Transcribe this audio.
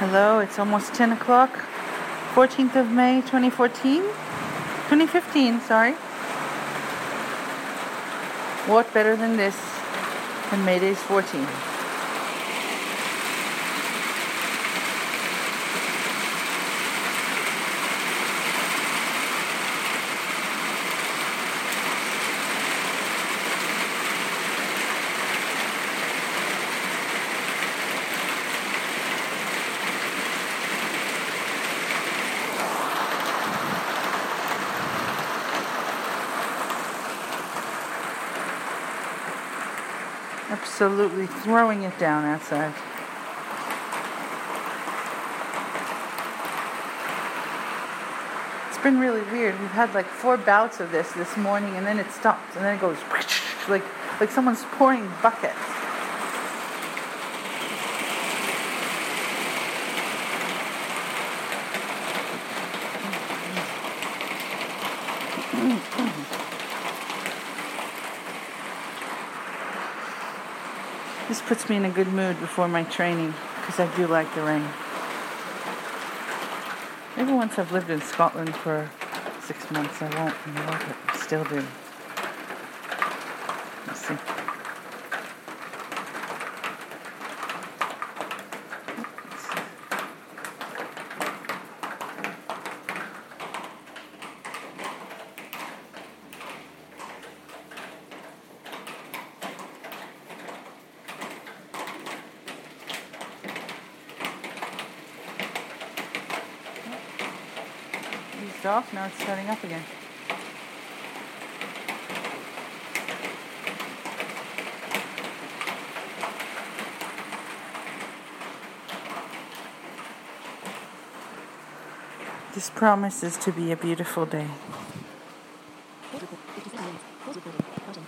Hello, it's almost 10 o'clock, 14th of May, 2015, sorry. What better than this when Mayday's 14? Absolutely throwing it down outside. It's been really weird. We've had like 4 bouts of this morning, and then it stops, and then it goes like someone's pouring buckets. This puts me in a good mood before my training, because I do like the rain. Maybe once I've lived in Scotland for 6 months, I won't love it. I still do. Let's see. Eased off, now it's starting up again. This promises to be a beautiful day.